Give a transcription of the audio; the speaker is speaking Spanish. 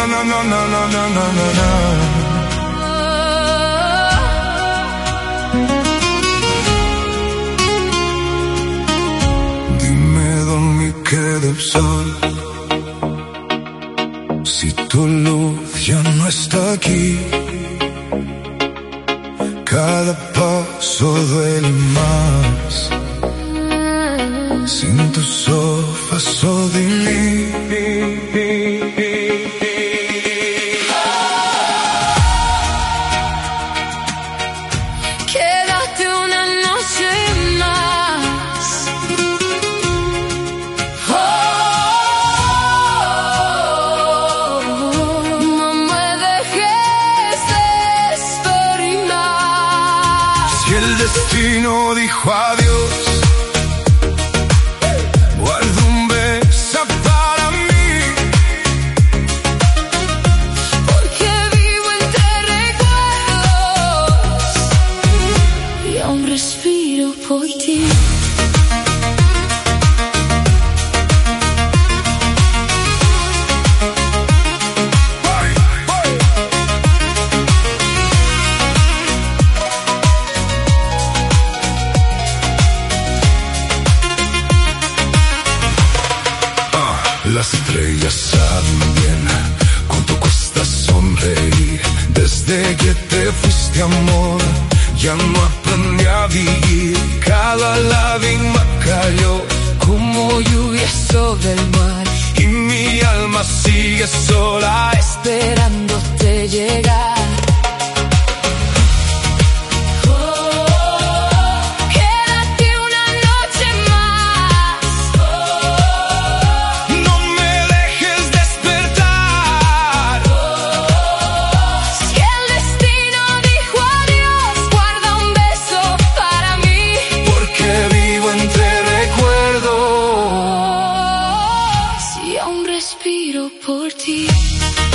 na, na, na, na, na, na, na, na. Dime dónde queda el sol, si tu luz ya no está aquí. Cada paso duele más, sin tu paso de mí. Quédate una noche más. No me dejes despertar. Si el destino dijo adiós, guarda un beso para mí, Porque vivo entre recuerdos y aún respiro por ti. Las estrellas saben bien cuánto cuesta sonreír. Desde que te fuiste, amor, ya no aprendí a vivir. Cada lágrima cayó Como lluvia sobre el mar, y mi alma sigue sola esperándote llegar. Quédate una noche más. No me dejes despertar. Si el destino dijo adiós, guarda un beso para mí. Porque vivo entre recuerdos. Si aún respiro por ti.